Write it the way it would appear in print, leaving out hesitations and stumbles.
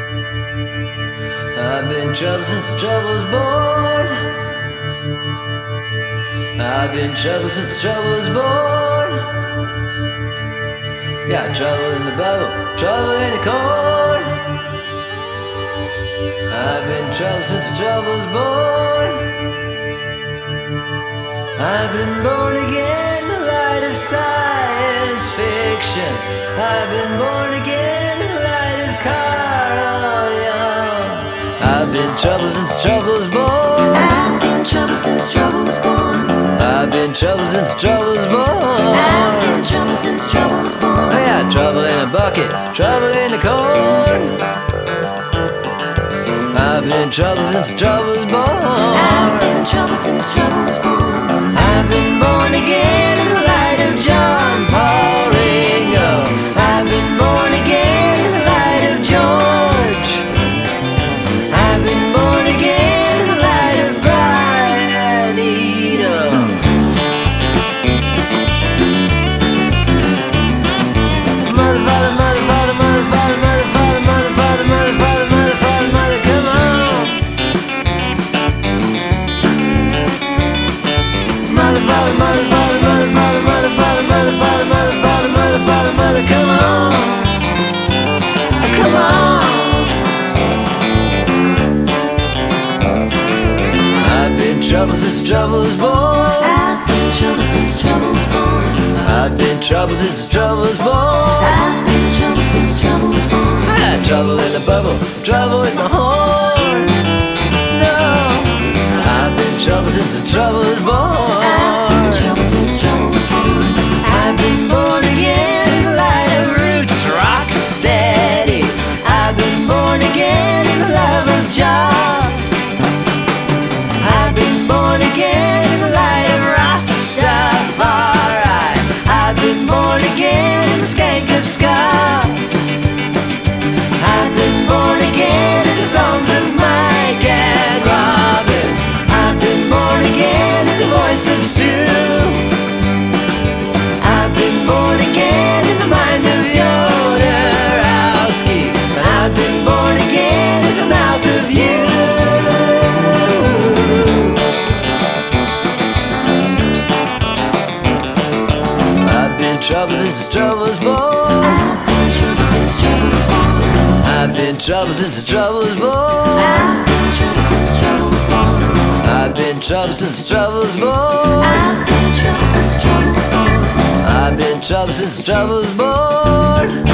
I've been trouble since the trouble was born. I've been trouble since the trouble was born. Got trouble in the bubble, trouble in the corn. I've been trouble since the trouble was born. I've been born again in the light of science fiction. I've been born again in the light of Carl Jung. I've been trouble since trouble was born. I've been trouble since trouble was born. I've been trouble since trouble was born. I've been trouble since trouble was born. I got trouble in a bucket, trouble in the corn. I've been trouble since trouble was born. I've been trouble since trouble was born. I've been born again in the light of John Paul Ringo. I've been born again in the light of George. I've been born again in the light of Brian Eno. Mother, father, mother, father, mother, father, mother, father, mother, father, mother, father, mother, father, mother, come on. Mother, father, mother, father, mother, father, mother, father, mother, father, mother, father, mother, father, mother, come on. Come on. I've been trouble since trouble was born. I've been trouble since trouble was born. I've been trouble since trouble was born. I've been trouble since trouble was born. I got trouble in the bubble, trouble with my horn. No, I've been trouble since the trouble was born. I've been trouble since trouble was born. I've been born again in the light of roots, rock steady. I've been born again in the love of John. I've been born again in the light of Rastafari. I've been born again in the skank of ska. I've been born again in the songs of Mike and Robin. I've been born again in the voice of Sue. I've been born again in the mind of Jodorowsky. And I've been born again in the mouth of you. I've been trouble since the trouble was born. I've been trouble since trouble was born. I've been trouble since the trouble was born. I've been trouble since trouble was born. I've been trouble since the trouble was born. I've been trouble since trouble was born. I've been trouble since the trouble was born.